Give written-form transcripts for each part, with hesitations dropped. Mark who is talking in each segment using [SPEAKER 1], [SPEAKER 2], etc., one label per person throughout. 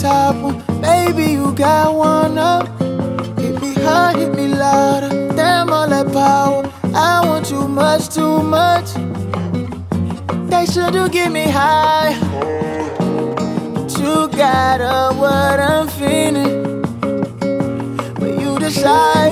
[SPEAKER 1] top one. Baby, you got one up. Hit me hard, hit me louder. Damn, all that power. I want too much, too much. They should've get me high. But you got what I'm feeling. But you decide.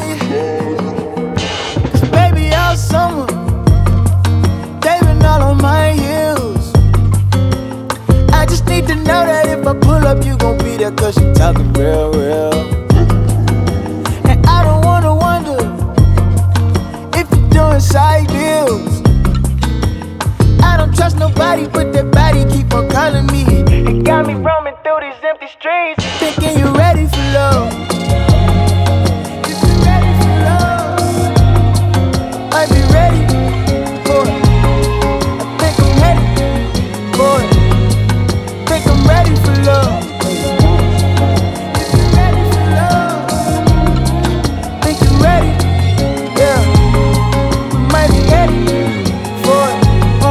[SPEAKER 1] Cause baby, I'm someone. They've been all on my heels. I just need to know that if I pull up, you gon' be there. Cause you talking real, real. And I don't wanna wonder if you're doing side deals. I don't trust nobody, but that body keep on calling me. It got me roaming through these empty streets, thinking you ready for love. If you ready for love, might be ready for it. I think I'm ready for it. Think I'm ready for love. If you ready for love, think you ready, yeah. Might be ready for it.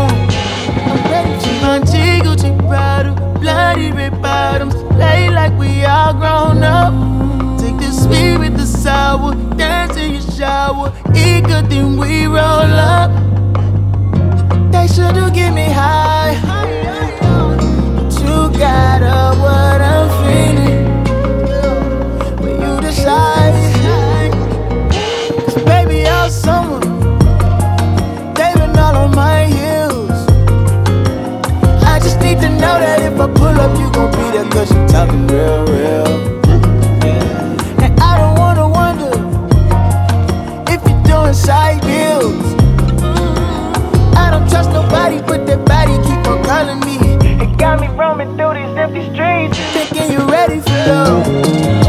[SPEAKER 1] Bloody red bottoms, lay like we all grown up. Take the sweet with the sour, dance in your shower, eat good then we roll up. They should've get me high, but you got what I'm feeling. But you decide, cause baby I'm someone. They've been all on my heels. I just need to know that if I pull up, you gon' be there. Cause you talking real, real. And I don't wanna wonder if you're doing side deals. I don't trust nobody, but that body keep on calling me. It got me roaming through these empty streets, thinking you ready for love.